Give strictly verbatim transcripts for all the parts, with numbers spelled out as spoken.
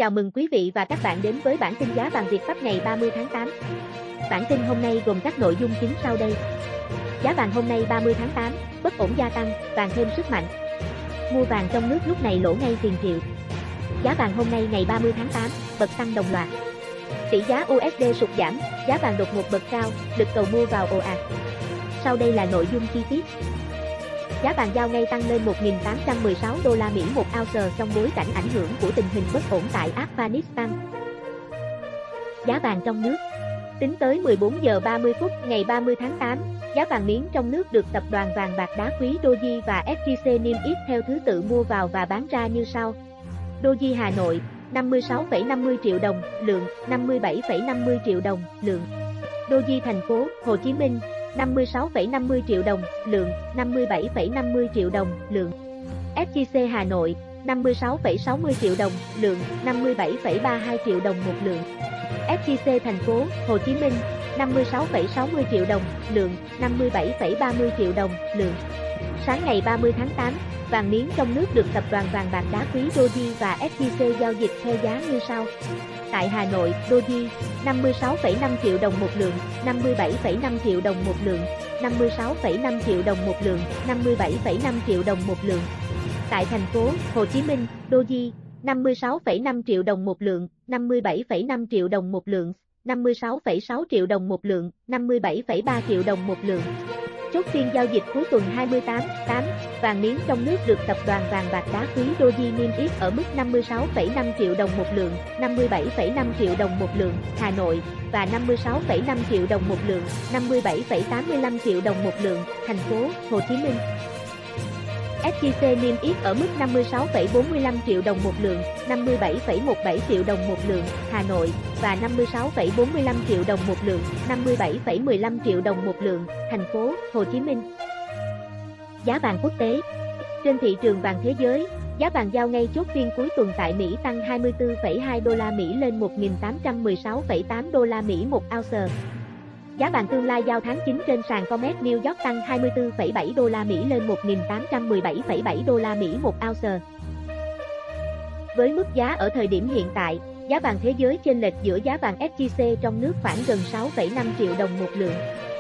Chào mừng quý vị và các bạn đến với bản tin giá vàng Việt Pháp ngày ba mươi tháng tám. Bản tin hôm nay gồm các nội dung chính sau đây. Giá vàng hôm nay ba mươi tháng tám, bất ổn gia tăng, vàng thêm sức mạnh. Mua vàng trong nước lúc này lỗ ngay tiền triệu. Giá vàng hôm nay ngày ba mươi tháng tám, bật tăng đồng loạt. Tỷ giá u ét đê sụt giảm, giá vàng đột ngột bật cao, lực cầu mua vào ồ ạt. Sau đây là nội dung chi tiết. Giá vàng giao ngay tăng lên một nghìn tám trăm mười sáu đô la Mỹ một ounce trong bối cảnh ảnh hưởng của tình hình bất ổn tại Afghanistan. Giá vàng trong nước. Tính tới mười bốn giờ ba mươi phút ngày ba mươi tháng tám, giá vàng miếng trong nước được tập đoàn vàng bạc đá quý Doji và ét gi xê niêm yết theo thứ tự mua vào và bán ra như sau. Doji Hà Nội, năm mươi sáu phẩy năm mươi triệu đồng lượng, năm mươi bảy phẩy năm mươi triệu đồng lượng. Doji Thành phố Hồ Chí Minh, năm mươi sáu phẩy năm mươi triệu đồng lượng, năm mươi bảy phẩy năm mươi triệu đồng lượng. ét gi xê Hà Nội, năm mươi sáu phẩy sáu mươi triệu đồng lượng, năm mươi bảy phẩy ba mươi hai triệu đồng một lượng. ét gi xê Thành phố Hồ Chí Minh, năm mươi sáu phẩy sáu mươi triệu đồng lượng, năm mươi bảy phẩy ba mươi triệu đồng lượng. Sáng ngày ba mươi tháng tám, vàng miếng trong nước được tập đoàn vàng bạc đá quý Doji và ét gi xê giao dịch theo giá như sau. Tại Hà Nội, Doji, năm mươi sáu phẩy năm triệu đồng một lượng, năm mươi bảy phẩy năm triệu đồng một lượng, năm mươi sáu phẩy năm triệu đồng một lượng, năm mươi bảy phẩy năm triệu đồng một lượng. Tại thành phố Hồ Chí Minh, Doji, năm mươi sáu phẩy năm triệu đồng một lượng, năm mươi bảy phẩy năm triệu đồng một lượng, năm mươi sáu phẩy sáu triệu đồng một lượng, năm mươi bảy phẩy ba triệu đồng một lượng. Chốt phiên giao dịch cuối tuần hai mươi tám tháng tám, vàng miếng trong nước được tập đoàn vàng bạc đá quý Doji niêm yết ở mức năm mươi sáu phẩy năm triệu đồng một lượng, năm mươi bảy phẩy năm triệu đồng một lượng, Hà Nội, và năm mươi sáu phẩy năm triệu đồng một lượng, năm mươi bảy phẩy tám mươi lăm triệu đồng một lượng, thành phố Hồ Chí Minh. ét gi xê niêm yết ở mức năm mươi sáu phẩy bốn mươi lăm triệu đồng một lượng, năm mươi bảy phẩy mười bảy triệu đồng một lượng, Hà Nội, và năm mươi sáu phẩy bốn mươi lăm triệu đồng một lượng, năm mươi bảy phẩy mười lăm triệu đồng một lượng, thành phố Hồ Chí Minh. Giá vàng quốc tế. Trên thị trường vàng thế giới, giá vàng giao ngay chốt phiên cuối tuần tại Mỹ tăng hai mươi tư phẩy hai đô la Mỹ lên một nghìn tám trăm mười sáu phẩy tám đô la Mỹ một ounce. Giá vàng tương lai giao tháng chín trên sàn COMEX New York tăng hai mươi tư phẩy bảy đô la Mỹ lên một nghìn tám trăm mười bảy phẩy bảy đô la Mỹ một ounce. Với mức giá ở thời điểm hiện tại, giá vàng thế giới chênh lệch giữa giá vàng ét gi xê trong nước khoảng gần sáu phẩy năm triệu đồng một lượng.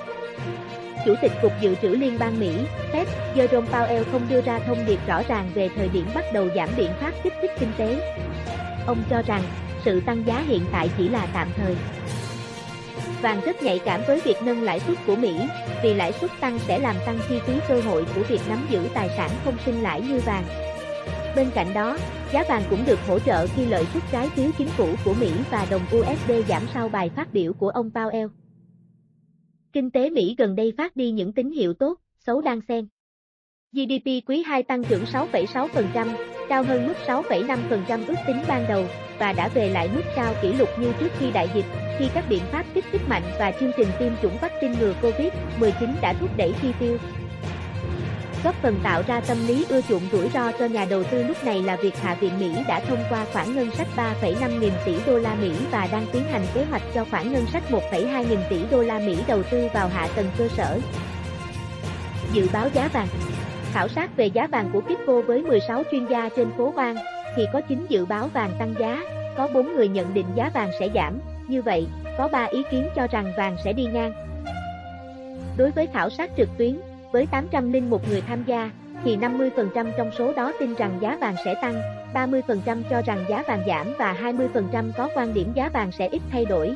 Chủ tịch Cục Dự trữ Liên bang Mỹ, Fed, Jerome Powell không đưa ra thông điệp rõ ràng về thời điểm bắt đầu giảm biện pháp kích thích kinh tế. Ông cho rằng, sự tăng giá hiện tại chỉ là tạm thời. Vàng rất nhạy cảm với việc nâng lãi suất của Mỹ, vì lãi suất tăng sẽ làm tăng chi phí cơ hội của việc nắm giữ tài sản không sinh lãi như vàng. Bên cạnh đó, giá vàng cũng được hỗ trợ khi lợi suất trái phiếu chính phủ của Mỹ và đồng u ét đê giảm sau bài phát biểu của ông Powell. Kinh tế Mỹ gần đây phát đi những tín hiệu tốt, xấu đan xen. giê đê pê quý hai tăng trưởng sáu phẩy sáu phần trăm, cao hơn mức sáu phẩy năm phần trăm ước tính ban đầu, và đã về lại mức cao kỷ lục như trước khi đại dịch, khi các biện pháp kích thích mạnh và chương trình tiêm chủng vaccine ngừa Covid mười chín đã thúc đẩy chi tiêu. Góp phần tạo ra tâm lý ưa chuộng rủi ro cho nhà đầu tư lúc này là việc Hạ viện Mỹ đã thông qua khoản ngân sách ba phẩy năm nghìn tỷ đô la Mỹ và đang tiến hành kế hoạch cho khoản ngân sách một phẩy hai nghìn tỷ đô la Mỹ đầu tư vào hạ tầng cơ sở. Dự báo giá vàng. Khảo sát về giá vàng của Kitco với mười sáu chuyên gia trên phố Wall, thì có chín dự báo vàng tăng giá, có bốn người nhận định giá vàng sẽ giảm, như vậy, có ba ý kiến cho rằng vàng sẽ đi ngang. Đối với khảo sát trực tuyến, với tám trăm lẻ một người tham gia, thì năm mươi phần trăm trong số đó tin rằng giá vàng sẽ tăng, ba mươi phần trăm cho rằng giá vàng giảm và hai mươi phần trăm có quan điểm giá vàng sẽ ít thay đổi.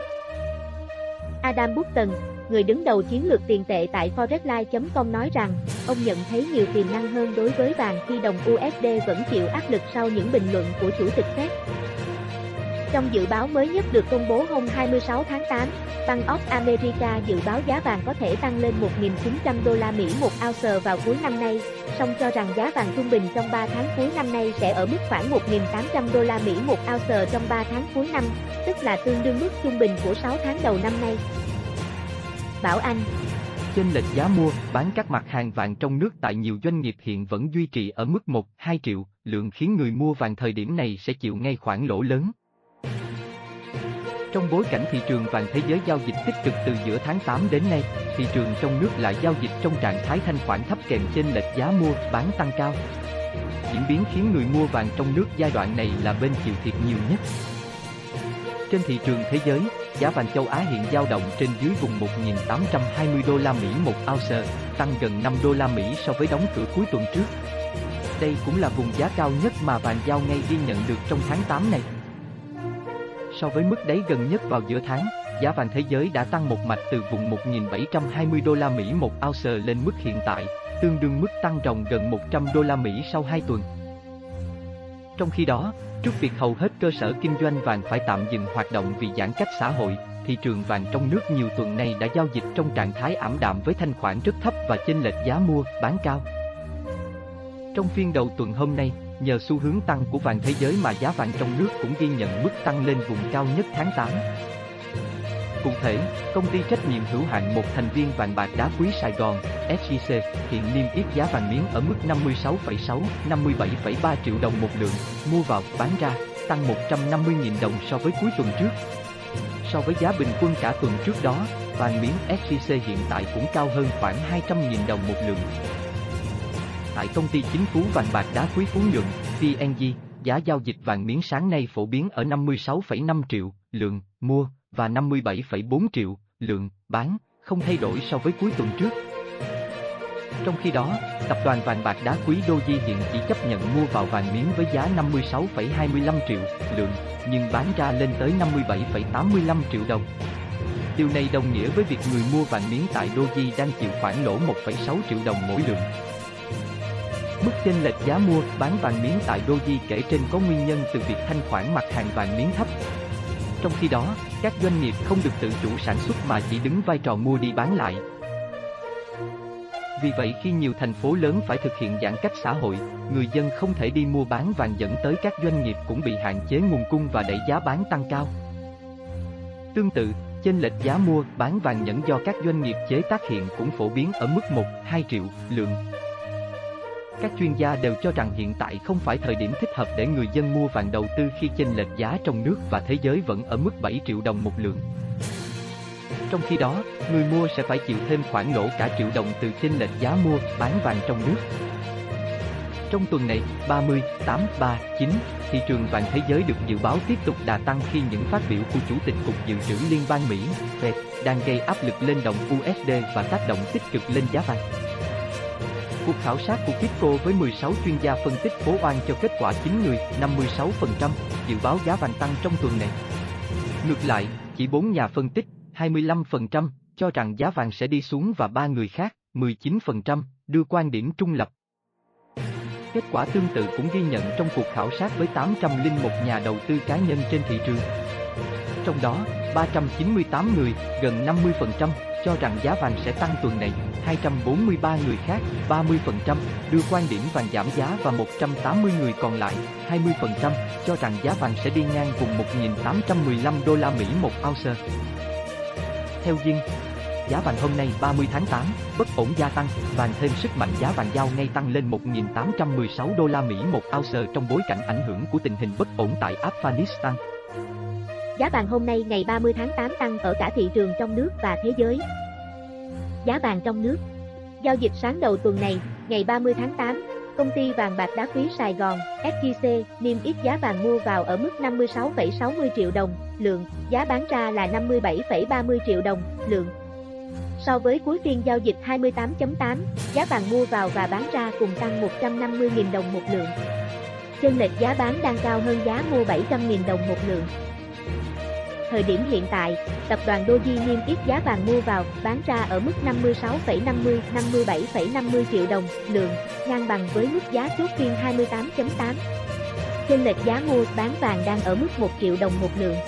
Adam Button, người đứng đầu chiến lược tiền tệ tại Forexline chấm com nói rằng, ông nhận thấy nhiều tiềm năng hơn đối với vàng khi đồng u ét đê vẫn chịu áp lực sau những bình luận của Chủ tịch Fed. Trong dự báo mới nhất được công bố hôm hai mươi sáu tháng tám, Bank of America dự báo giá vàng có thể tăng lên một nghìn chín trăm đô la Mỹ một ounce vào cuối năm nay, song cho rằng giá vàng trung bình trong ba tháng cuối năm nay sẽ ở mức khoảng một nghìn tám trăm đô la Mỹ một ounce trong ba tháng cuối năm, tức là tương đương mức trung bình của sáu tháng đầu năm nay. Bảo Anh. Chênh lệch giá mua, bán các mặt hàng vàng trong nước tại nhiều doanh nghiệp hiện vẫn duy trì ở mức một đến hai triệu lượng khiến người mua vàng thời điểm này sẽ chịu ngay khoản lỗ lớn. Trong bối cảnh thị trường vàng thế giới giao dịch tích cực từ giữa tháng tám đến nay, thị trường trong nước lại giao dịch trong trạng thái thanh khoản thấp kèm chênh lệch giá mua, bán tăng cao. Diễn biến khiến người mua vàng trong nước giai đoạn này là bên chịu thiệt nhiều nhất. Trên thị trường thế giới, giá vàng châu Á hiện dao động trên dưới vùng một nghìn tám trăm hai mươi đô la Mỹ một ounce, tăng gần năm đô la Mỹ so với đóng cửa cuối tuần trước. Đây cũng là vùng giá cao nhất mà vàng giao ngay ghi nhận được trong tháng tám này. So với mức đáy gần nhất vào giữa tháng, giá vàng thế giới đã tăng một mạch từ vùng một nghìn bảy trăm hai mươi đô la Mỹ một ounce lên mức hiện tại, tương đương mức tăng ròng gần một trăm đô la Mỹ sau hai tuần. Trong khi đó, trước việc hầu hết cơ sở kinh doanh vàng phải tạm dừng hoạt động vì giãn cách xã hội, thị trường vàng trong nước nhiều tuần nay đã giao dịch trong trạng thái ảm đạm với thanh khoản rất thấp và chênh lệch giá mua, bán cao. Trong phiên đầu tuần hôm nay, nhờ xu hướng tăng của vàng thế giới mà giá vàng trong nước cũng ghi nhận mức tăng lên vùng cao nhất tháng tám. Cụ thể, công ty trách nhiệm hữu hạn một thành viên vàng bạc đá quý Sài Gòn, ét gi xê, hiện niêm yết giá vàng miếng ở mức năm mươi sáu phẩy sáu, năm mươi bảy phẩy ba triệu đồng một lượng, mua vào, bán ra, tăng một trăm năm mươi nghìn đồng so với cuối tuần trước. So với giá bình quân cả tuần trước đó, vàng miếng ét gi xê hiện tại cũng cao hơn khoảng hai trăm nghìn đồng một lượng. Tại công ty chính phủ vàng bạc đá quý Phú Nhuận, pê en giê, giá giao dịch vàng miếng sáng nay phổ biến ở năm mươi sáu phẩy năm triệu lượng mua và năm mươi bảy phẩy bốn triệu lượng bán, không thay đổi so với cuối tuần trước. Trong khi đó, tập đoàn vàng bạc đá quý Doji hiện chỉ chấp nhận mua vào vàng miếng với giá năm mươi sáu phẩy hai mươi lăm triệu lượng, nhưng bán ra lên tới năm mươi bảy phẩy tám mươi lăm triệu đồng. Điều này đồng nghĩa với việc người mua vàng miếng tại Doji đang chịu khoản lỗ một phẩy sáu triệu đồng mỗi lượng. Mức chênh lệch giá mua, bán vàng miếng tại Doji kể trên có nguyên nhân từ việc thanh khoản mặt hàng vàng miếng thấp. Trong khi đó, các doanh nghiệp không được tự chủ sản xuất mà chỉ đứng vai trò mua đi bán lại. Vì vậy khi nhiều thành phố lớn phải thực hiện giãn cách xã hội, người dân không thể đi mua bán vàng dẫn tới các doanh nghiệp cũng bị hạn chế nguồn cung và đẩy giá bán tăng cao. Tương tự, chênh lệch giá mua, bán vàng nhẫn do các doanh nghiệp chế tác hiện cũng phổ biến ở mức một, hai triệu lượng. Các chuyên gia đều cho rằng hiện tại không phải thời điểm thích hợp để người dân mua vàng đầu tư khi chênh lệch giá trong nước và thế giới vẫn ở mức bảy triệu đồng một lượng. Trong khi đó, người mua sẽ phải chịu thêm khoản lỗ cả triệu đồng từ chênh lệch giá mua, bán vàng trong nước. Trong tuần này, ba mươi, tám, ba, chín, thị trường vàng thế giới được dự báo tiếp tục đà tăng khi những phát biểu của Chủ tịch Cục Dự trữ Liên bang Mỹ, Fed, đang gây áp lực lên đồng u ét đê và tác động tích cực lên giá vàng. Cuộc khảo sát của Kitco với mười sáu chuyên gia phân tích phố Oan cho kết quả chín người, năm mươi sáu phần trăm, dự báo giá vàng tăng trong tuần này. Ngược lại, chỉ bốn nhà phân tích, hai mươi lăm phần trăm, cho rằng giá vàng sẽ đi xuống và ba người khác, mười chín phần trăm, đưa quan điểm trung lập. Kết quả tương tự cũng ghi nhận trong cuộc khảo sát với tám trăm lẻ một nhà đầu tư cá nhân trên thị trường. Trong đó, ba trăm chín mươi tám người, gần năm mươi phần trăm, cho rằng giá vàng sẽ tăng tuần này, hai trăm bốn mươi ba người khác, ba mươi phần trăm, đưa quan điểm vàng giảm giá và một trăm tám mươi người còn lại, hai mươi phần trăm, cho rằng giá vàng sẽ đi ngang vùng một nghìn tám trăm mười lăm đô la Mỹ một ounce. Theo Dinh, giá vàng hôm nay ba mươi tháng tám, bất ổn gia tăng, vàng thêm sức mạnh giá vàng giao ngay tăng lên một nghìn tám trăm mười sáu đô la Mỹ một ounce trong bối cảnh ảnh hưởng của tình hình bất ổn tại Afghanistan. Giá vàng hôm nay ngày ba mươi tháng tám tăng ở cả thị trường trong nước và thế giới. Giá vàng trong nước. Giao dịch sáng đầu tuần này, ngày ba mươi tháng tám, công ty vàng bạc đá quý Sài Gòn, ét gi xê, niêm yết giá vàng mua vào ở mức năm mươi sáu phẩy sáu mươi triệu đồng lượng, giá bán ra là năm mươi bảy phẩy ba mươi triệu đồng lượng. So với cuối phiên giao dịch hai mươi tám chấm tám, giá vàng mua vào và bán ra cùng tăng một trăm năm mươi nghìn đồng một lượng. Chênh lệch giá bán đang cao hơn giá mua bảy trăm nghìn đồng một lượng. Thời điểm hiện tại, tập đoàn Doji niêm yết giá vàng mua vào, bán ra ở mức năm mươi sáu phẩy năm mươi, năm mươi bảy phẩy năm mươi triệu đồng lượng, ngang bằng với mức giá chốt phiên hai mươi tám chấm tám. Chênh lệch giá mua, bán vàng đang ở mức một triệu đồng một lượng.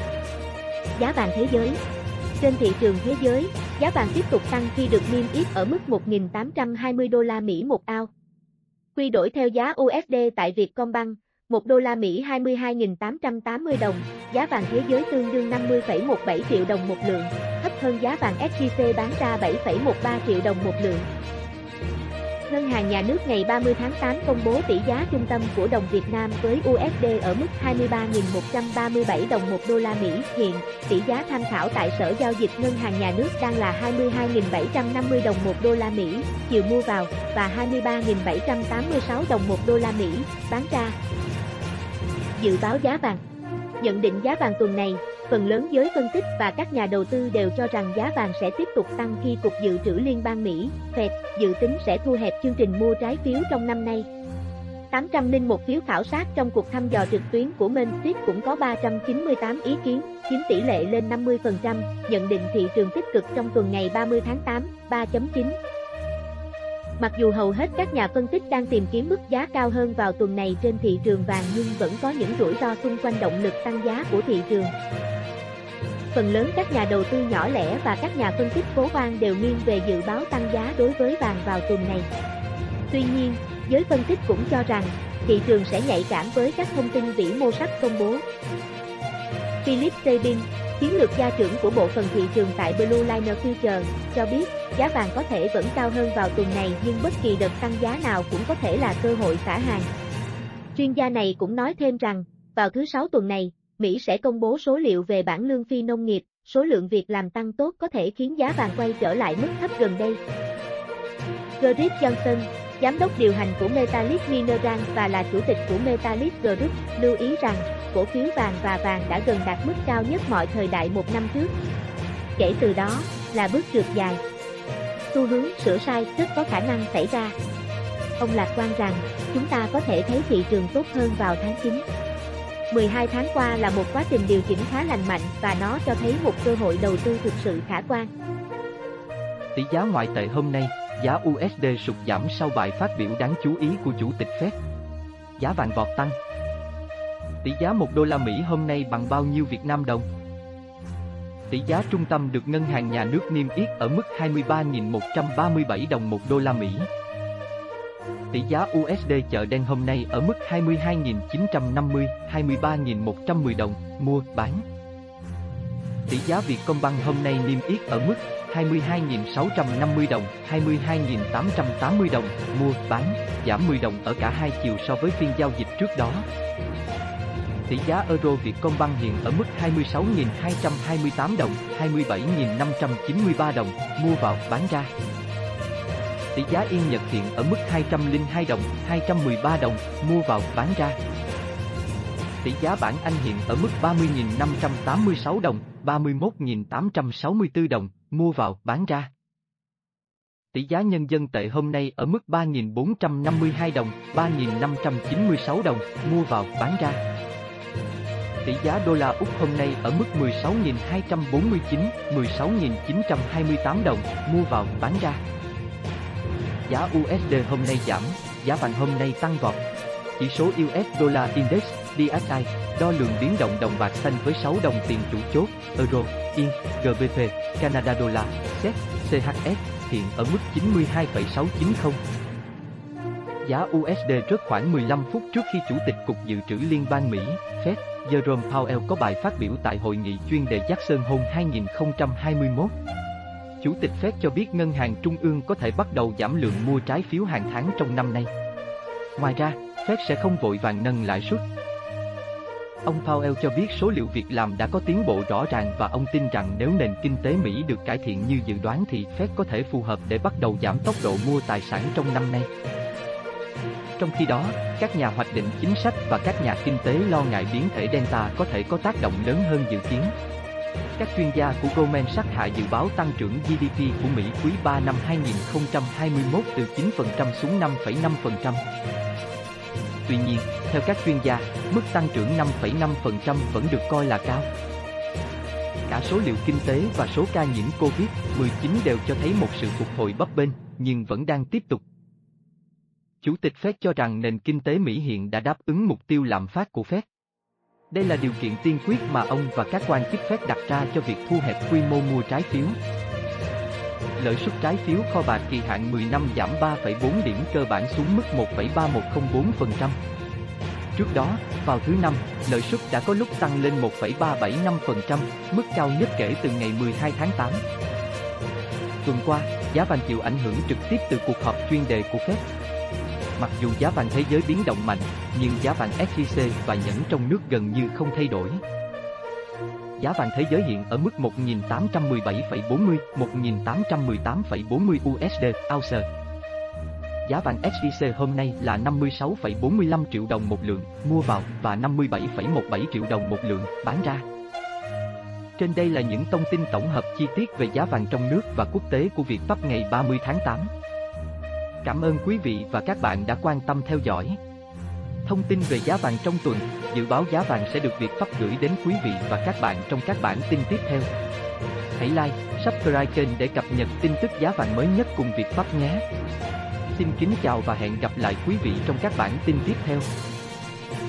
Giá vàng thế giới. Trên thị trường thế giới, giá vàng tiếp tục tăng khi được niêm yết ở mức một nghìn tám trăm hai mươi đô la Mỹ một ounce. Quy đổi theo giá u ét đê tại Vietcombank, một đô la Mỹ hai mươi hai nghìn tám trăm tám mươi đồng, giá vàng thế giới tương đương năm mươi phẩy mười bảy triệu đồng một lượng, thấp hơn giá vàng ét gi xê bán ra bảy phẩy mười ba triệu đồng một lượng. Ngân hàng Nhà nước ngày ba mươi tháng tám công bố tỷ giá trung tâm của đồng Việt Nam với u ét đê ở mức hai mươi ba nghìn một trăm ba mươi bảy đồng một đô la Mỹ. Hiện, tỷ giá tham khảo tại Sở Giao dịch Ngân hàng Nhà nước đang là hai mươi hai nghìn bảy trăm năm mươi đồng một đô la Mỹ, chiều mua vào, và hai mươi ba nghìn bảy trăm tám mươi sáu đồng một đô la Mỹ, bán ra. Dự báo giá vàng. Nhận định giá vàng tuần này, Phần lớn giới phân tích và các nhà đầu tư đều cho rằng giá vàng sẽ tiếp tục tăng khi Cục Dự trữ Liên bang Mỹ, Fed, dự tính sẽ thu hẹp chương trình mua trái phiếu trong năm nay. tám trăm lẻ một phiếu khảo sát trong cuộc thăm dò trực tuyến của Main Street cũng có ba trăm chín mươi tám ý kiến, chiếm tỷ lệ lên năm mươi phần trăm, nhận định thị trường tích cực trong tuần ngày ba mươi tháng tám, ba chấm chín. Mặc dù hầu hết các nhà phân tích đang tìm kiếm mức giá cao hơn vào tuần này trên thị trường vàng nhưng vẫn có những rủi ro xung quanh động lực tăng giá của thị trường. Phần lớn các nhà đầu tư nhỏ lẻ và các nhà phân tích phố hoang đều nghiêng về dự báo tăng giá đối với vàng vào tuần này. Tuy nhiên, giới phân tích cũng cho rằng, thị trường sẽ nhạy cảm với các thông tin vĩ mô sắp công bố. Philip Sabin, chiến lược gia trưởng của bộ phận thị trường tại Blue Liner Future, cho biết, giá vàng có thể vẫn cao hơn vào tuần này nhưng bất kỳ đợt tăng giá nào cũng có thể là cơ hội xả hàng. Chuyên gia này cũng nói thêm rằng, vào thứ Sáu tuần này, Mỹ sẽ công bố số liệu về bảng lương phi nông nghiệp, số lượng việc làm tăng tốt có thể khiến giá vàng quay trở lại mức thấp gần đây. Gerrit Johnson, giám đốc điều hành của Metallic Minerals và là chủ tịch của Metallic Group, lưu ý rằng, cổ phiếu vàng và vàng đã gần đạt mức cao nhất mọi thời đại một năm trước. Kể từ đó, là bước trượt dài. Xu hướng sửa sai rất có khả năng xảy ra. Ông lạc quan rằng, chúng ta có thể thấy thị trường tốt hơn vào tháng chín. mười hai tháng qua là một quá trình điều chỉnh khá lành mạnh và nó cho thấy một cơ hội đầu tư thực sự khả quan. Tỷ giá ngoại tệ hôm nay, giá u ét đê sụt giảm sau bài phát biểu đáng chú ý của Chủ tịch Fed. Giá vàng vọt tăng. Tỷ giá một đô la Mỹ hôm nay bằng bao nhiêu Việt Nam đồng? Tỷ giá trung tâm được Ngân hàng Nhà nước niêm yết ở mức hai mươi ba nghìn một trăm ba mươi bảy đồng một đô la Mỹ. Tỷ giá u ét đê chợ đen hôm nay ở mức hai mươi hai nghìn chín trăm năm mươi, hai mươi ba nghìn một trăm mười đồng, mua, bán. Tỷ giá Vietcombank hôm nay niêm yết ở mức hai mươi hai nghìn sáu trăm năm mươi đồng, hai mươi hai nghìn tám trăm tám mươi đồng, mua, bán, giảm mười đồng ở cả hai chiều so với phiên giao dịch trước đó. Tỷ giá Euro Vietcombank hiện ở mức hai mươi sáu nghìn hai trăm hai mươi tám đồng, hai mươi bảy nghìn năm trăm chín mươi ba đồng, mua vào, bán ra. Tỷ giá Yên Nhật hiện ở mức hai trăm lẻ hai đồng, hai trăm mười ba đồng, mua vào, bán ra. Tỷ giá bảng Anh hiện ở mức ba mươi nghìn năm trăm tám mươi sáu đồng, ba mươi mốt nghìn tám trăm sáu mươi tư đồng, mua vào, bán ra. Tỷ giá nhân dân tệ hôm nay ở mức ba nghìn bốn trăm năm mươi hai đồng, ba nghìn năm trăm chín mươi sáu đồng, mua vào, bán ra. Tỷ giá đô la Úc hôm nay ở mức mười sáu nghìn hai trăm bốn mươi chín, mười sáu nghìn chín trăm hai mươi tám đồng, mua vào, bán ra. Giá u ét đê hôm nay giảm, giá vàng hôm nay tăng vọt. Chỉ số u ét Dollar Index, đê ét i, đo lường biến động đồng bạc xanh với sáu đồng tiền chủ chốt, Euro, Yên, giê bê pê, Canada Dollar, séc, xê hát ét, hiện ở mức chín mươi hai phẩy sáu chín không. Giá u ét đê rớt khoảng mười lăm phút trước khi Chủ tịch Cục Dự trữ Liên bang Mỹ, Fed, Jerome Powell có bài phát biểu tại hội nghị chuyên đề Jackson Hole hai nghìn không trăm hai mươi mốt. Chủ tịch Fed cho biết ngân hàng trung ương có thể bắt đầu giảm lượng mua trái phiếu hàng tháng trong năm nay. Ngoài ra, Fed sẽ không vội vàng nâng lãi suất. Ông Powell cho biết số liệu việc làm đã có tiến bộ rõ ràng và ông tin rằng nếu nền kinh tế Mỹ được cải thiện như dự đoán thì Fed có thể phù hợp để bắt đầu giảm tốc độ mua tài sản trong năm nay. Trong khi đó, các nhà hoạch định chính sách và các nhà kinh tế lo ngại biến thể Delta có thể có tác động lớn hơn dự kiến. Các chuyên gia của Goldman Sachs hạ dự báo tăng trưởng giê đê pê của Mỹ quý ba năm hai nghìn không trăm hai mươi mốt từ chín phần trăm xuống năm phẩy năm phần trăm. Tuy nhiên, theo các chuyên gia, mức tăng trưởng năm phẩy năm phần trăm vẫn được coi là cao. Cả số liệu kinh tế và số ca nhiễm covid mười chín đều cho thấy một sự phục hồi bấp bênh, nhưng vẫn đang tiếp tục. Chủ tịch Fed cho rằng nền kinh tế Mỹ hiện đã đáp ứng mục tiêu lạm phát của Fed. Đây là điều kiện tiên quyết mà ông và các quan chức Fed đặt ra cho việc thu hẹp quy mô mua trái phiếu. Lợi suất trái phiếu kho bạc kỳ hạn mười năm giảm ba phẩy bốn điểm cơ bản xuống mức một phẩy ba một không bốn phần trăm. Trước đó, vào thứ Năm, lợi suất đã có lúc tăng lên một phẩy ba bảy năm phần trăm, mức cao nhất kể từ ngày mười hai tháng tám. Tuần qua, giá vàng chịu ảnh hưởng trực tiếp từ cuộc họp chuyên đề của Fed. Mặc dù giá vàng thế giới biến động mạnh, nhưng giá vàng ét gi xê và nhẫn trong nước gần như không thay đổi. Giá vàng thế giới hiện ở mức một nghìn tám trăm mười bảy phẩy bốn mươi, một nghìn tám trăm mười tám phẩy bốn mươi u ét đê ounce. Giá vàng ét gi xê hôm nay là năm mươi sáu phẩy bốn mươi lăm triệu đồng một lượng mua vào và năm mươi bảy phẩy mười bảy triệu đồng một lượng bán ra. Trên đây là những thông tin tổng hợp chi tiết về giá vàng trong nước và quốc tế của Vietfast ngày ba mươi tháng tám. Cảm ơn quý vị và các bạn đã quan tâm theo dõi. Thông tin về giá vàng trong tuần, dự báo giá vàng sẽ được Vietfast gửi đến quý vị và các bạn trong các bản tin tiếp theo. Hãy like, subscribe kênh để cập nhật tin tức giá vàng mới nhất cùng Vietfast nhé. Xin kính chào và hẹn gặp lại quý vị trong các bản tin tiếp theo.